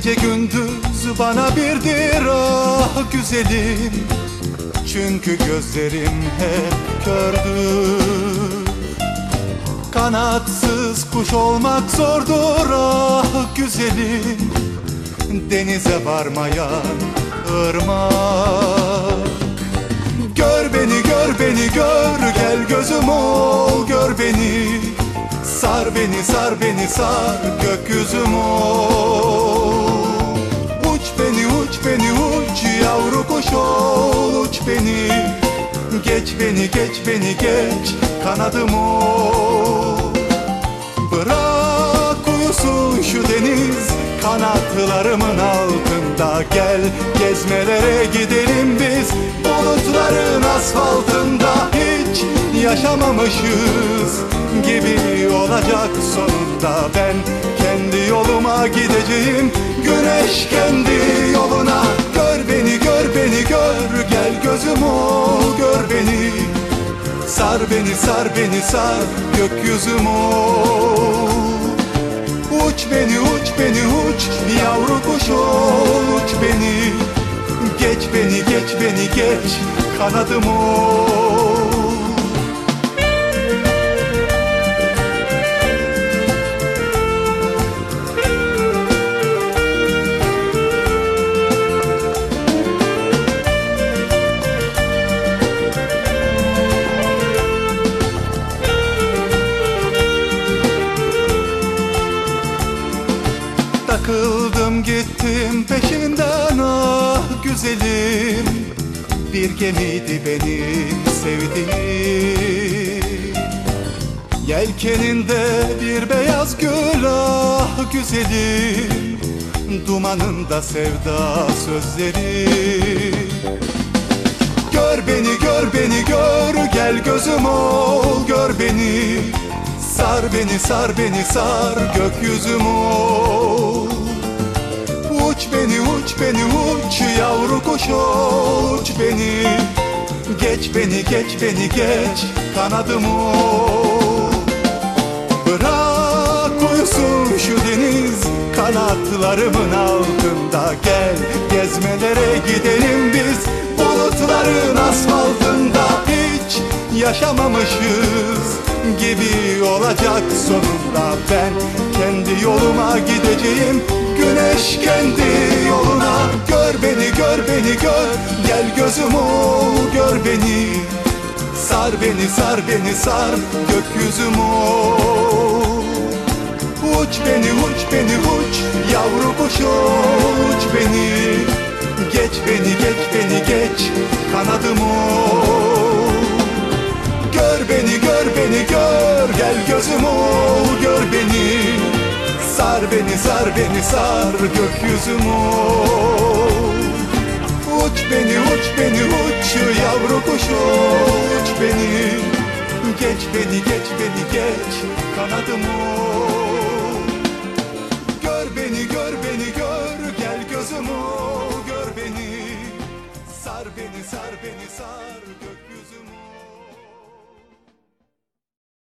Gece gündüz bana birdir ah güzelim, çünkü gözlerim hep kördür. Kanatsız kuş olmak zordur ah güzelim, denize varmayan ırmak. Gör beni, gör beni, gör, gel gözüm ol, gör beni. Sar beni, sar beni, sar, gökyüzüm ol. Uç beni, uç beni, uç, yavru kuş ol, uç beni. Geç beni, geç beni, geç, kanadım ol. Bırak uyusun şu deniz, kanatlarımın altında. Gel gezmelere gidelim biz, bulutların asfaltında. Hiç yaşamamışız gibi olacak sonunda. Ben kendi yoluma gideceğim, güneş kendi yoluna. Gör beni, gör beni, gör, gel gözüm ol, gör beni. Sar beni, sar beni, sar, gökyüzüm ol. Uç beni, uç beni, uç, yavru kuş ol, uç beni. Geç beni, geç beni, geç, kanadım ol. Takıldım gittim peşinden ah güzelim, bir gemiydi benim sevdiğim. Yelkeninde bir beyaz gül ah güzelim, dumanında sevda sözleri. Gör beni, gör beni, gör, gel gözüm ol, gör beni. Sar beni, sar beni, sar, gökyüzüm ol. Uç beni, uç beni, uç, yavru kuş ol, uç beni. Geç beni, geç beni, geç, kanadım ol. Bırak uyusun şu deniz, kanatlarımın altında. Gel gezmelere gidelim biz, bulutların asfaltında. Hiç yaşamamışız gibi olacak sonunda. Ben kendi yoluma gideceğim, güneş kendi yoluna. Gör beni, gör beni, gör, gel gözüm ol, gör beni. Sar beni, sar beni, sar, gökyüzüm ol. Uç beni, uç beni, uç, yavru kuş ol, uç beni. Geç beni, geç beni, geç, kanadım ol. Gör beni, gör beni, gör, gel gözüm ol, gör beni. Sar beni, sar beni, sar, gökyüzüm ol. Uç beni, uç beni, uç, yavru kuş ol, uç beni. Geç beni, geç beni, geç, kanadım ol. Gör beni, gör beni, gör, gel gözüm ol, gör beni. Sar beni, sar beni, sar, gökyüzüm ol.